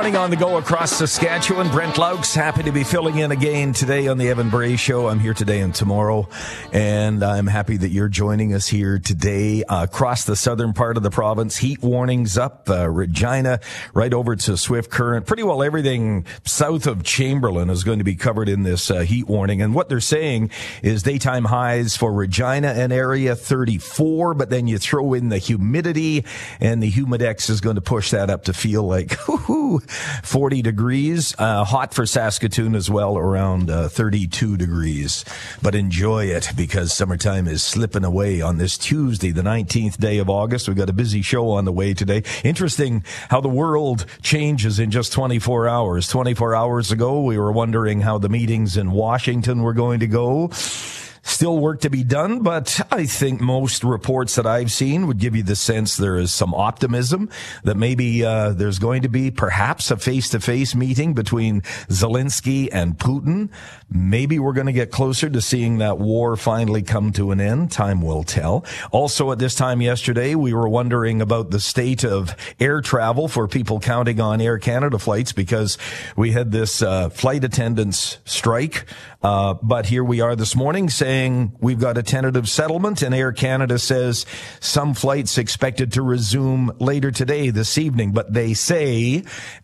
morning on the go across Saskatchewan. Brent Laux, happy to be filling in again today on the Evan Bray Show. I'm here today and tomorrow, and I'm happy that you're joining us here today across the southern part of the province. Heat warnings up, Regina, right over to Swift Current. Pretty well everything south of Chamberlain is going to be covered in this heat warning. And what they're saying is daytime highs for Regina and area 34, but then you throw in the humidity, and the humidex is going to push that up to feel like 40 degrees. Hot for Saskatoon as well, around 32 degrees. But enjoy it, because summertime is slipping away on this Tuesday, the 19th day of August. We've got a busy show on the way today. Interesting how the world changes in just 24 hours. 24 hours ago, we were wondering how the meetings in Washington were going to go. Still work to be done, but I think most reports that I've seen would give you the sense there is some optimism that maybe there's going to be perhaps a face-to-face meeting between Zelensky and Putin. Maybe we're going to get closer to seeing that war finally come to an end. Time will tell. Also, at this time yesterday, we were wondering about the state of air travel for people counting on Air Canada flights, because we had this flight attendants strike. But here we are this morning saying we've got a tentative settlement, and Air Canada says some flights expected to resume later today, this evening. But they say,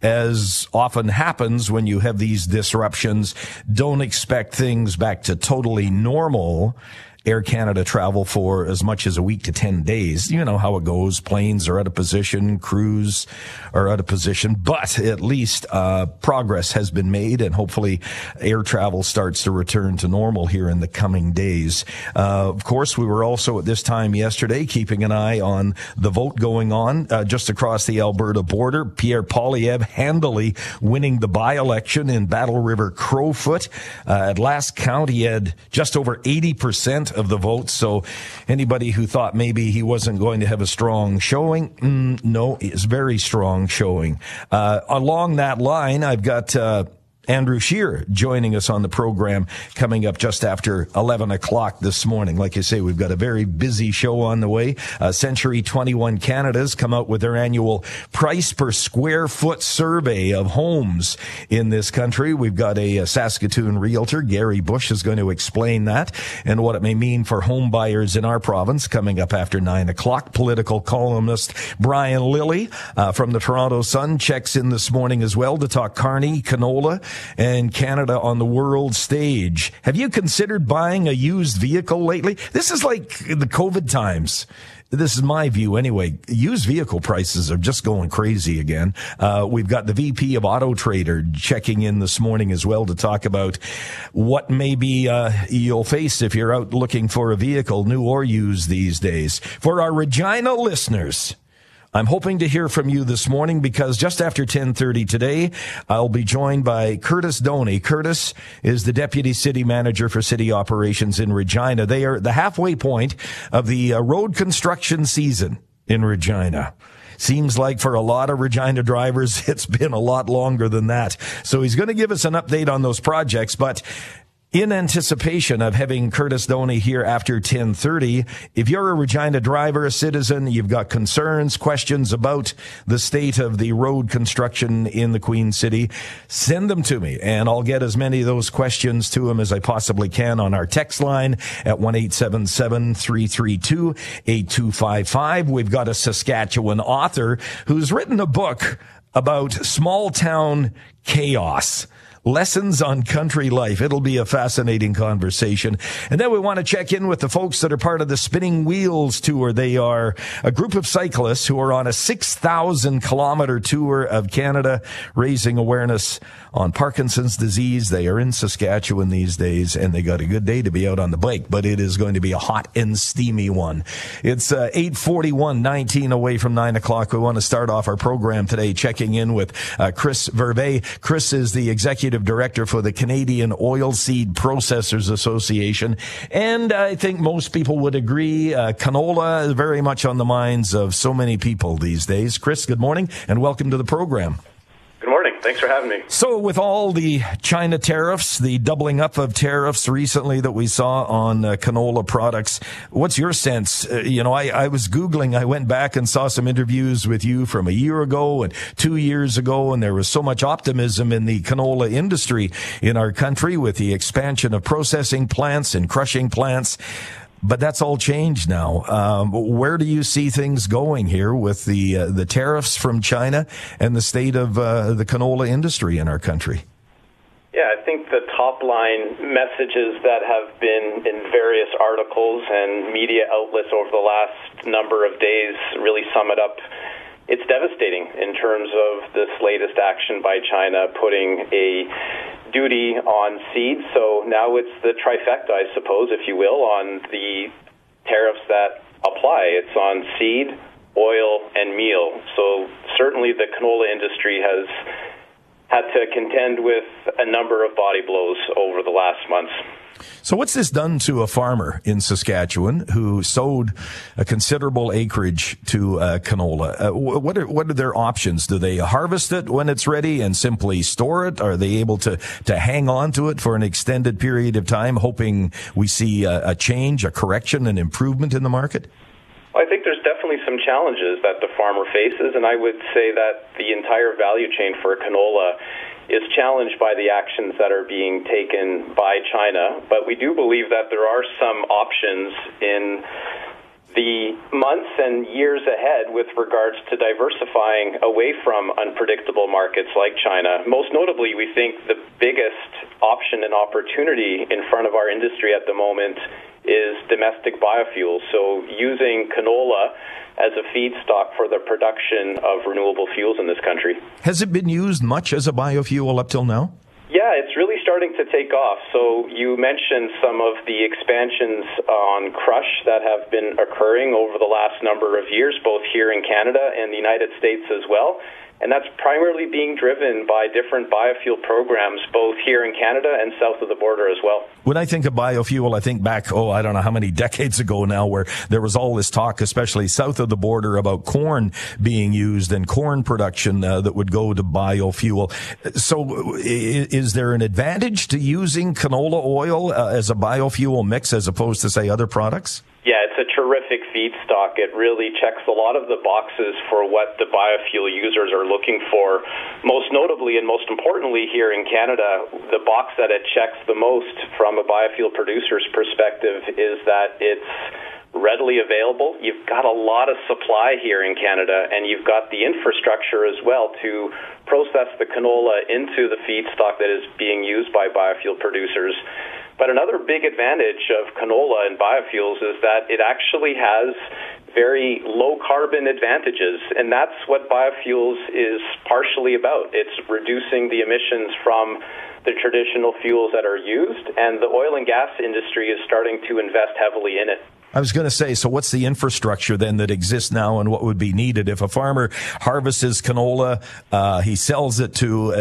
as often happens when you have these disruptions, don't expect things back to totally normal Air Canada travel for as much as a week to 10 days. You know how it goes. Planes are out of position. Crews are out of position. But at least progress has been made, and hopefully air travel starts to return to normal here in the coming days. Of course, we were also at this time yesterday keeping an eye on the vote going on just across the Alberta border. Pierre Poilievre handily winning the by-election in Battle River Crowfoot. At last count, he had just over 80% of the votes. So anybody who thought maybe he wasn't going to have a strong showing, no, it's very strong showing. Along that line, I've got Andrew Scheer joining us on the program coming up just after 11 o'clock this morning. Like I say, we've got a very busy show on the way. Century 21 Canada's come out with their annual price per square foot survey of homes in this country. We've got a Saskatoon realtor, Gary Bush, is going to explain that and what it may mean for home buyers in our province coming up after 9 o'clock. Political columnist Brian Lilley from the Toronto Sun checks in this morning as well to talk Carney, canola, and Canada on the world stage. Have you considered buying a used vehicle lately? This is like the COVID times. This is my view anyway. Used vehicle prices are just going crazy again. We've got the VP of Auto Trader checking in this morning as well to talk about what maybe you'll face if you're out looking for a vehicle, new or used these days. For our Regina listeners, I'm hoping to hear from you this morning, because just after 10:30 today, I'll be joined by Curtis Doney. Curtis is the Deputy City Manager for City Operations in Regina. They are the halfway point of the road construction season in Regina. Seems like for a lot of Regina drivers, it's been a lot longer than that. So he's going to give us an update on those projects, but in anticipation of having Curtis Doney here after 10:30, if you're a Regina driver, a citizen, you've got concerns, questions about the state of the road construction in the Queen City, send them to me, and I'll get as many of those questions to him as I possibly can on our text line at 1-877-332-8255. We've got a Saskatchewan author who's written a book about small town chaos. Lessons on country life. It'll be a fascinating conversation. And then we want to check in with the folks that are part of the Spinning Wheels Tour. They are a group of cyclists who are on a 6,000-kilometer tour of Canada, raising awareness on Parkinson's disease. They are in Saskatchewan these days, and they got a good day to be out on the bike, but it is going to be a hot and steamy one. It's 8:41, 19 away from 9 o'clock. We want to start off our program today checking in with Chris Vervey. Chris is the Executive Director for the Canadian Oilseed Processors Association, and I think most people would agree canola is very much on the minds of so many people these days. Chris, good morning, and welcome to the program. Good morning. Thanks for having me. So with all the China tariffs, the doubling up of tariffs recently that we saw on canola products, what's your sense? I was Googling, I went back and saw some interviews with you from a year ago and 2 years ago, and there was so much optimism in the canola industry in our country with the expansion of processing plants and crushing plants. But that's all changed now. Where do you see things going here with the tariffs from China and the state of the canola industry in our country? Yeah, I think the top line messages that have been in various articles and media outlets over the last number of days really sum it up. It's devastating in terms of this latest action by China putting a duty on seeds. So now it's the trifecta, I suppose, if you will, on the tariffs that apply. It's on seed, oil, and meal. So certainly the canola industry has had to contend with a number of body blows over the last months. So what's this done to a farmer in Saskatchewan who sowed a considerable acreage to canola? What are their options? Do they harvest it when it's ready and simply store it? Are they able to hang on to it for an extended period of time, hoping we see a change, a correction, an improvement in the market? I think there's definitely some challenges that the farmer faces, and I would say that the entire value chain for canola is challenged by the actions that are being taken by China. But we do believe that there are some options in the months and years ahead with regards to diversifying away from unpredictable markets like China. Most notably, we think the biggest option and opportunity in front of our industry at the moment is domestic biofuels. So using canola as a feedstock for the production of renewable fuels in this country. Has it been used much as a biofuel up till now? Yeah, it's really starting to take off. So you mentioned some of the expansions on crush that have been occurring over the last number of years, both here in Canada and the United States as well. And that's primarily being driven by different biofuel programs, both here in Canada and south of the border as well. When I think of biofuel, I think back, I don't know how many decades ago now, where there was all this talk, especially south of the border, about corn being used and corn production that would go to biofuel. So is there an advantage to using canola oil as a biofuel mix as opposed to, say, other products? Yeah, it's a terrific feedstock. It really checks a lot of the boxes for what the biofuel users are looking for. Most notably and most importantly here in Canada, the box that it checks the most from a biofuel producer's perspective is that it's readily available. You've got a lot of supply here in Canada, and you've got the infrastructure as well to process the canola into the feedstock that is being used by biofuel producers. But another big advantage of canola and biofuels is that it actually has very low carbon advantages, and that's what biofuels is partially about. It's reducing the emissions from the traditional fuels that are used, and the oil and gas industry is starting to invest heavily in it. I was going to say, so what's the infrastructure then that exists now, and what would be needed if a farmer harvests his canola, he sells it to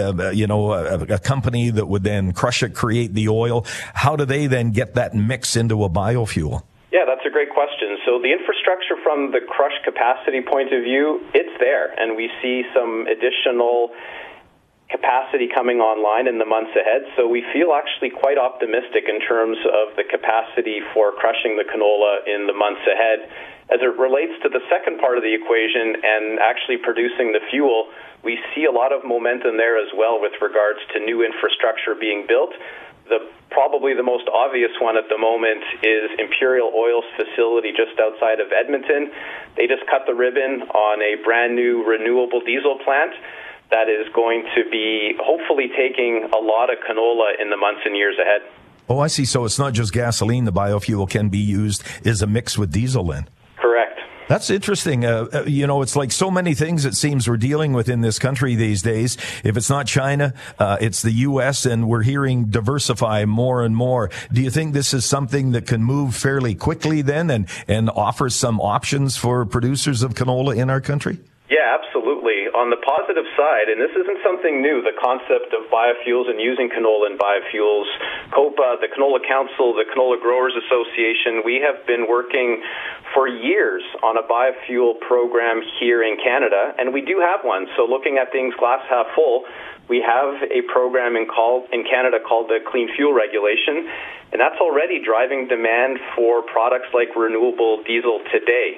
a company that would then crush it, create the oil? How do they then get that mix into a biofuel? Yeah, that's a great question. So the infrastructure from the crush capacity point of view, it's there, and we see some additional capacity coming online in the months ahead. So we feel actually quite optimistic in terms of the capacity for crushing the canola in the months ahead. As it relates to the second part of the equation and actually producing the fuel, we see a lot of momentum there as well with regards to new infrastructure being built. Probably the most obvious one at the moment is Imperial Oil's facility just outside of Edmonton. They just cut the ribbon on a brand new renewable diesel plant that is going to be hopefully taking a lot of canola in the months and years ahead. Oh, I see. So it's not just gasoline. The biofuel can be used as a mix with diesel then? Correct. That's interesting. It's like so many things it seems we're dealing with in this country these days. If it's not China, it's the U.S., and we're hearing diversify more and more. Do you think this is something that can move fairly quickly then and offer some options for producers of canola in our country? Yeah, absolutely. On the positive side, and this isn't something new, the concept of biofuels and using canola in biofuels, COPA, the Canola Council, the Canola Growers Association, we have been working for years on a biofuel program here in Canada, and we do have one. So looking at things glass half full, we have a program in Canada called the Clean Fuel Regulation, and that's already driving demand for products like renewable diesel today.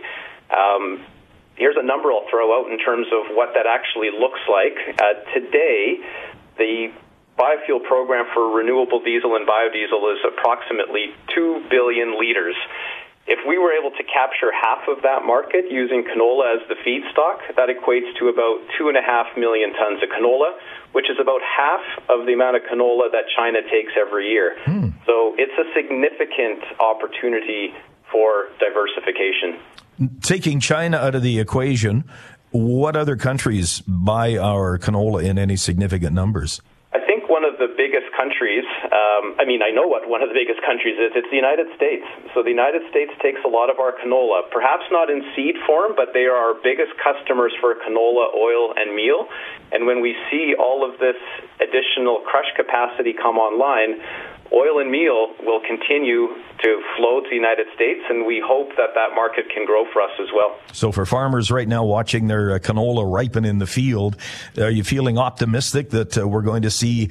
Here's a number I'll throw out in terms of what that actually looks like. Today, the biofuel program for renewable diesel and biodiesel is approximately 2 billion liters. If we were able to capture half of that market using canola as the feedstock, that equates to about 2.5 million tons of canola, which is about half of the amount of canola that China takes every year. So it's a significant opportunity for diversification. Taking China out of the equation, what other countries buy our canola in any significant numbers? I think one of the biggest countries, I know what one of the biggest countries is. It's the United States. So the United States takes a lot of our canola, perhaps not in seed form, but they are our biggest customers for canola, oil, and meal. And when we see all of this additional crush capacity come online, oil and meal will continue to flow to the United States, and we hope that that market can grow for us as well. So for farmers right now watching their canola ripen in the field, are you feeling optimistic that we're going to see,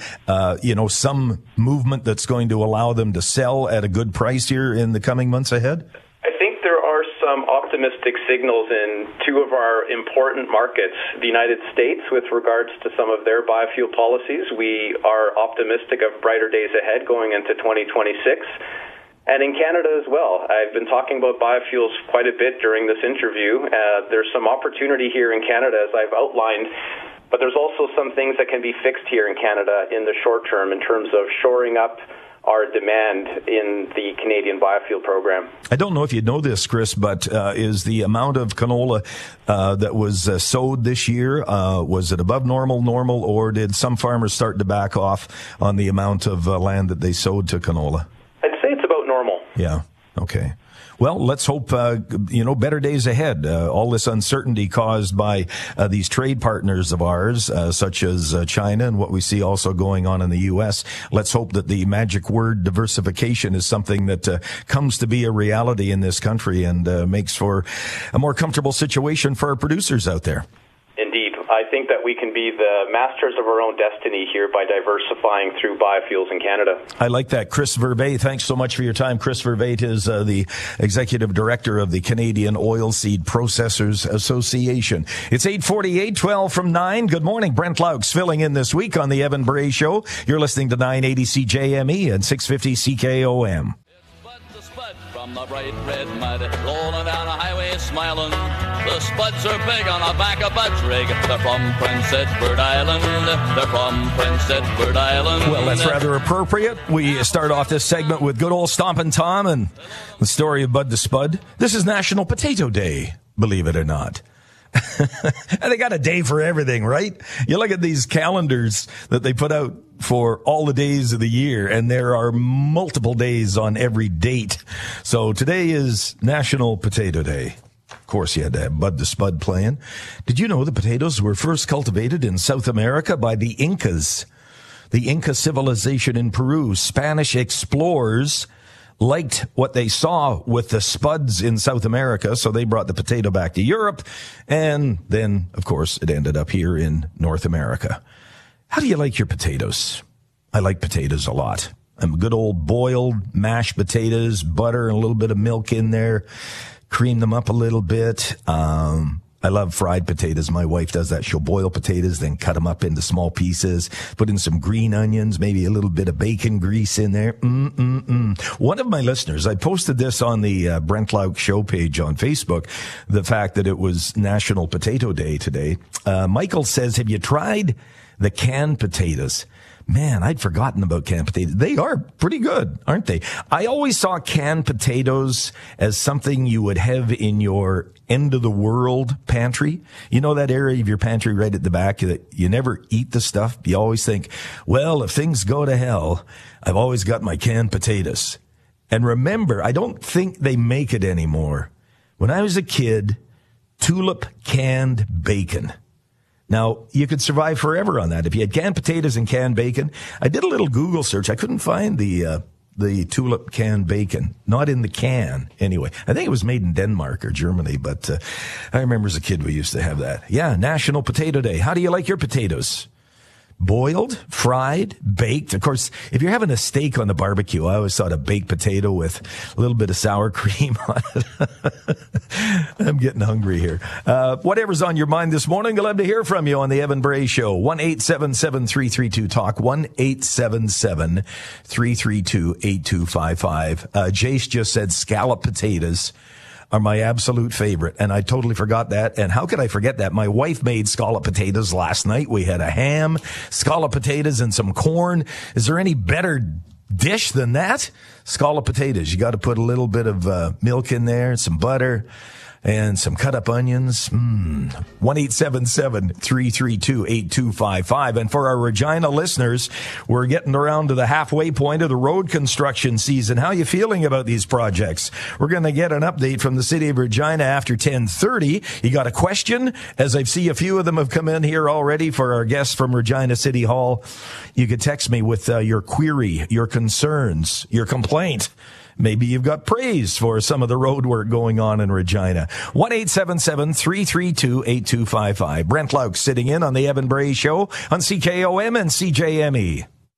some movement that's going to allow them to sell at a good price here in the coming months ahead? I think there are some optimistic signals in two of our important markets, the United States, with regards to some of their biofuel policies. We are optimistic of brighter days ahead going into 2026. And in Canada as well. I've been talking about biofuels quite a bit during this interview. There's some opportunity here in Canada, as I've outlined, but there's also some things that can be fixed here in Canada in the short term in terms of shoring up our demand in the Canadian biofuel program. I don't know if you know this, Chris, but is the amount of canola that was sowed this year, was it above normal, or did some farmers start to back off on the amount of land that they sowed to canola? I'd say it's about normal. Yeah. Okay. Well, let's hope, better days ahead. All this uncertainty caused by these trade partners of ours, such as China, and what we see also going on in the U.S. Let's hope that the magic word diversification is something that comes to be a reality in this country and makes for a more comfortable situation for our producers out there. Indeed. I think that we can be the masters of our own destiny here by diversifying through biofuels in Canada. I like that. Chris Vervaet, thanks so much for your time. Chris Vervaet is the Executive Director of the Canadian Oilseed Processors Association. It's 8:48, 12 from 9. Good morning. Brent Laux filling in this week on the Evan Bray Show. You're listening to 980 CJME and 650 CKOM. From the bright red mud, rolling down a highway smiling. The spuds are big on the back of Bud's rig. They're from Prince Edward Island. They're from Prince Edward Island. Well, that's rather appropriate. We start off this segment with good old Stompin' Tom and the story of Bud the Spud. This is National Potato Day, believe it or not. And they got a day for everything, right? You look at these calendars that they put out for all the days of the year, and there are multiple days on every date. So today is National Potato Day. Of course, you had to have Bud the Spud playing. Did you know the potatoes were first cultivated in South America by the Incas? The Inca civilization in Peru. Spanish explorers liked what they saw with the spuds in South America, so they brought the potato back to Europe, and then, of course, it ended up here in North America. How do you like your potatoes? I like potatoes a lot. I'm good old boiled mashed potatoes, butter and a little bit of milk in there, cream them up a little bit. I love fried potatoes. My wife does that. She'll boil potatoes, then cut them up into small pieces, put in some green onions, maybe a little bit of bacon grease in there. One of my listeners, I posted this on the Brent Laux Show page on Facebook, the fact that it was National Potato Day today. Michael says, have you tried the canned potatoes? Man, I'd forgotten about canned potatoes. They are pretty good, aren't they? I always saw canned potatoes as something you would have in your end of the world pantry. You know that area of your pantry right at the back that you never eat the stuff? You always think, well, if things go to hell, I've always got my canned potatoes. And remember, I don't think they make it anymore. When I was a kid, tulip canned bacon. Now, you could survive forever on that. If you had canned potatoes and canned bacon, I did a little Google search. I couldn't find the tulip canned bacon. Not in the can, anyway. I think it was made in Denmark or Germany, but I remember as a kid we used to have that. Yeah, National Potato Day. How do you like your potatoes? Boiled, fried, baked. Of course, if you're having a steak on the barbecue, I always thought a baked potato with a little bit of sour cream on it. I'm getting hungry here. Whatever's on your mind this morning, I'd love to hear from you on the Evan Bray Show. 1-877-332-TALK. 1-877-332-8255. Jace just said scallop potatoes are my absolute favorite, and I totally forgot that. And how could I forget that? My wife made scallop potatoes last night. We had a ham, scallop potatoes, and some corn. Is there any better dish than that? Scallop potatoes. You got to put a little bit of milk in there, some butter, and some cut up onions. 1-877-332-8255. And for our Regina listeners, we're getting around to the halfway point of the road construction season. How are you feeling about these projects? We're going to get an update from the city of Regina after 10:30. You got a question? As I see a few of them have come in here already for our guests from Regina City Hall, you could text me with your query, your concerns, your complaint. Maybe you've got praise for some of the road work going on in Regina. 1-877-332-8255. Brent Lauk sitting in on the Evan Bray Show on CKOM and CJME.